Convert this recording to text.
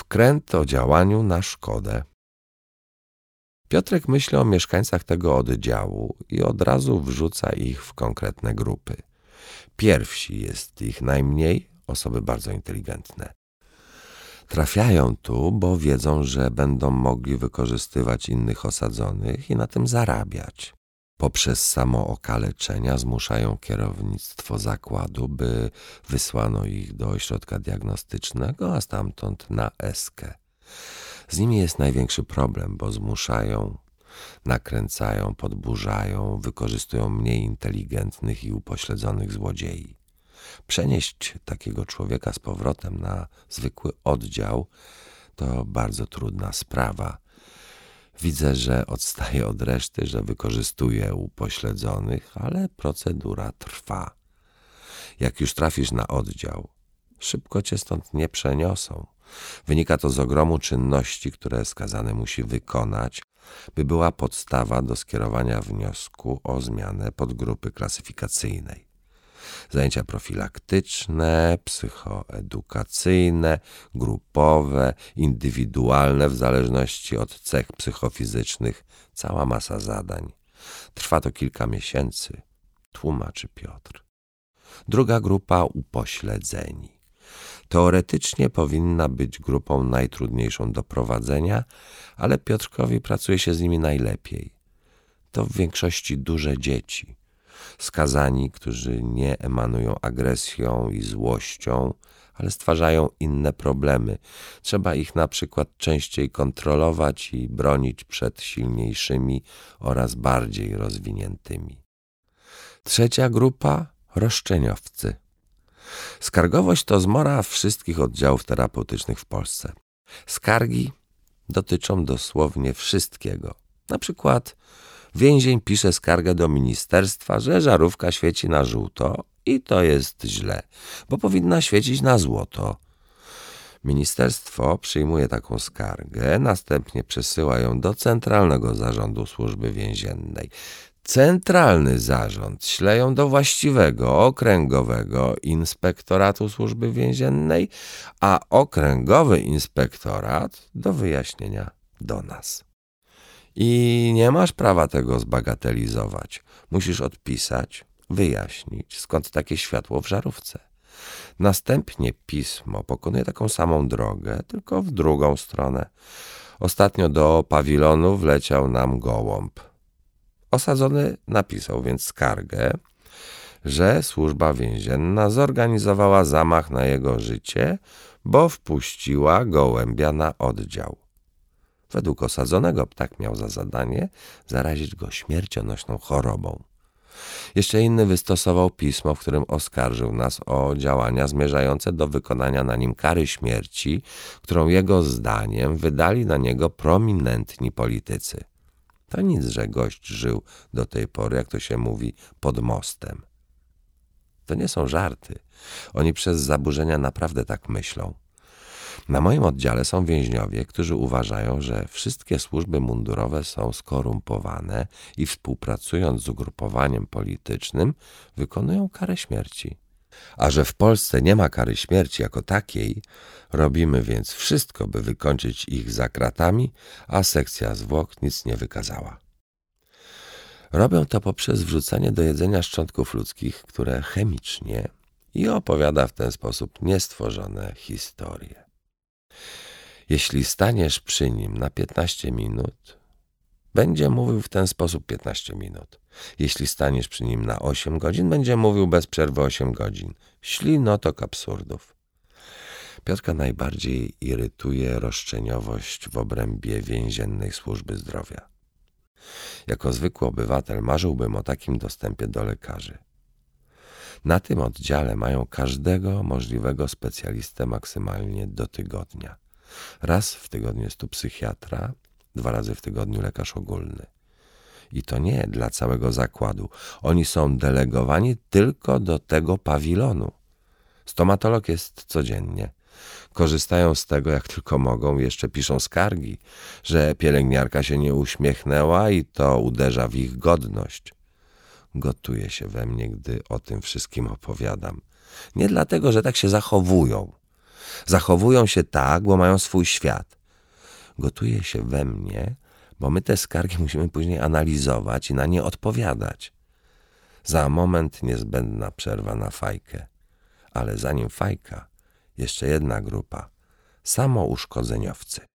Wkręt o działaniu na szkodę. Piotrek myśli o mieszkańcach tego oddziału i od razu wrzuca ich w konkretne grupy. Pierwsi, jest ich najmniej, osoby bardzo inteligentne. Trafiają tu, bo wiedzą, że będą mogli wykorzystywać innych osadzonych i na tym zarabiać. Poprzez samookaleczenia zmuszają kierownictwo zakładu, by wysłano ich do ośrodka diagnostycznego, a stamtąd na Eskę. Z nimi jest największy problem, bo zmuszają, nakręcają, podburzają, wykorzystują mniej inteligentnych i upośledzonych złodziei. Przenieść takiego człowieka z powrotem na zwykły oddział to bardzo trudna sprawa. Widzę, że odstaje od reszty, że wykorzystuje upośledzonych, ale procedura trwa. Jak już trafisz na oddział, szybko cię stąd nie przeniosą. Wynika to z ogromu czynności, które skazany musi wykonać, by była podstawa do skierowania wniosku o zmianę podgrupy klasyfikacyjnej. Zajęcia profilaktyczne, psychoedukacyjne, grupowe, indywidualne w zależności od cech psychofizycznych, cała masa zadań. Trwa to kilka miesięcy, tłumaczy Piotr. Druga grupa upośledzeni. Teoretycznie powinna być grupą najtrudniejszą do prowadzenia, ale Piotrkowi pracuje się z nimi najlepiej. To w większości duże dzieci. Skazani, którzy nie emanują agresją i złością, ale stwarzają inne problemy. Trzeba ich na przykład częściej kontrolować i bronić przed silniejszymi oraz bardziej rozwiniętymi. Trzecia grupa – roszczeniowcy. Skargowość to zmora wszystkich oddziałów terapeutycznych w Polsce. Skargi dotyczą dosłownie wszystkiego. Na przykład więzień pisze skargę do ministerstwa, że żarówka świeci na żółto i to jest źle, bo powinna świecić na złoto. Ministerstwo przyjmuje taką skargę, następnie przesyła ją do Centralnego Zarządu Służby Więziennej. Centralny Zarząd śle ją do właściwego, okręgowego inspektoratu Służby Więziennej, a okręgowy inspektorat do wyjaśnienia do nas. I nie masz prawa tego zbagatelizować. Musisz odpisać, wyjaśnić, skąd takie światło w żarówce. Następnie pismo pokonuje taką samą drogę, tylko w drugą stronę. Ostatnio do pawilonu wleciał nam gołąb. Osadzony napisał więc skargę, że służba więzienna zorganizowała zamach na jego życie, bo wpuściła gołębia na oddział. Według osadzonego ptak miał za zadanie zarazić go śmiercionośną chorobą. Jeszcze inny wystosował pismo, w którym oskarżył nas o działania zmierzające do wykonania na nim kary śmierci, którą jego zdaniem wydali na niego prominentni politycy. To nic, że gość żył do tej pory, jak to się mówi, pod mostem. To nie są żarty. Oni przez zaburzenia naprawdę tak myślą. Na moim oddziale są więźniowie, którzy uważają, że wszystkie służby mundurowe są skorumpowane i współpracując z ugrupowaniem politycznym wykonują karę śmierci. A że w Polsce nie ma kary śmierci jako takiej, robimy więc wszystko, by wykończyć ich za kratami, a sekcja zwłok nic nie wykazała. Robią to poprzez wrzucanie do jedzenia szczątków ludzkich, które chemicznie i opowiada w ten sposób niestworzone historie. Jeśli staniesz przy nim na 15 minut, będzie mówił w ten sposób 15 minut. Jeśli staniesz przy nim na 8 godzin, będzie mówił bez przerwy 8 godzin. Ślinotok absurdów. Piotrka najbardziej irytuje roszczeniowość w obrębie więziennej służby zdrowia. Jako zwykły obywatel marzyłbym o takim dostępie do lekarzy. Na tym oddziale mają każdego możliwego specjalistę maksymalnie do tygodnia. Raz w tygodniu jest tu psychiatra, 2 razy w tygodniu lekarz ogólny. I to nie dla całego zakładu. Oni są delegowani tylko do tego pawilonu. Stomatolog jest codziennie. Korzystają z tego jak tylko mogą, jeszcze piszą skargi, że pielęgniarka się nie uśmiechnęła i to uderza w ich godność. Gotuje się we mnie, gdy o tym wszystkim opowiadam. Nie dlatego, że tak się zachowują. Zachowują się tak, bo mają swój świat. Gotuje się we mnie, bo my te skargi musimy później analizować i na nie odpowiadać. Za moment niezbędna przerwa na fajkę. Ale zanim fajka, jeszcze jedna grupa. Samouszkodzeniowcy.